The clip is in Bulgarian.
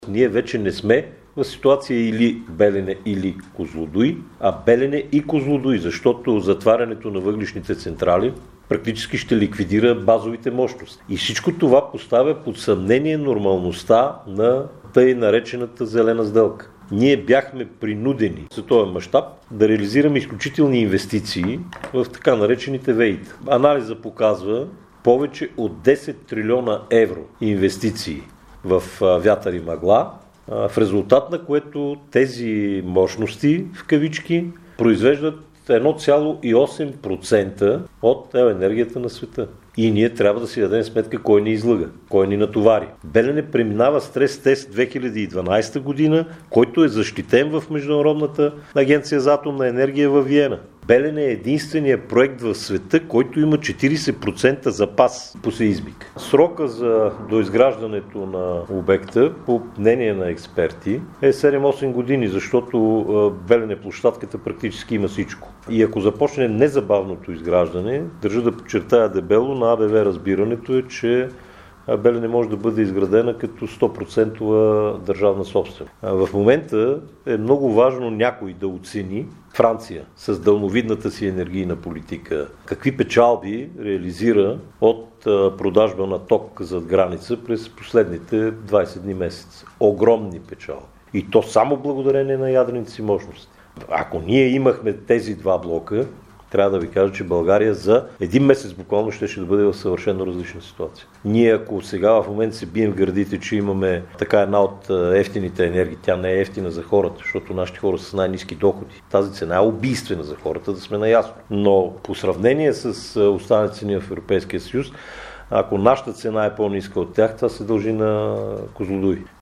Ние вече не сме в ситуация или Белене, или Козлодуй, а Белене и Козлодуй, защото затварянето на въглищните централи практически ще ликвидира базовите мощности. И всичко това поставя под съмнение нормалността на тъй наречената зелена сделка. Ние бяхме принудени за този мащаб да реализираме изключителни инвестиции в така наречените ВЕИ-та. Анализа показва повече от 10 трилиона евро инвестиции в вятър и мъгла, в резултат на което тези мощности, в кавички, произвеждат 1,8% от енергията на света. И ние трябва да си дадем сметка кой ни излъга, кой ни натовари. Белене преминава стрес-тест 2012 година, който е защитен в Международната агенция за атомна енергия във Виена. Белене е единственият проект в света, който има 40% запас по сеизмик. Срока за доизграждането на обекта, по мнение на експерти, е 7-8 години, защото Белене площадката практически има всичко. И ако започне незабавното изграждане, държа да подчертая дебело, на АБВ разбирането е, че Белене може да бъде изградена като 100% държавна собственост. В момента е много важно някой да оцени Франция с дълновидната си енергийна политика какви печалби реализира от продажба на ток зад граница през последните 20 дни месеца. Огромни печалби. И то само благодарение на ядрените си мощности. Ако ние имахме тези два блока, трябва да ви кажа, че България за един месец буквално ще да бъде в съвършено различна ситуация. Ние ако сега в момента се бием в гърдите, че имаме така една от ефтините енергии, тя не е ефтина за хората, защото нашите хора са с най-ниски доходи. Тази цена е убийствена за хората, да сме наясно. Но по сравнение с останалите цени в Европейския съюз, ако нашата цена е по-ниска от тях, това се дължи на Козлодуй.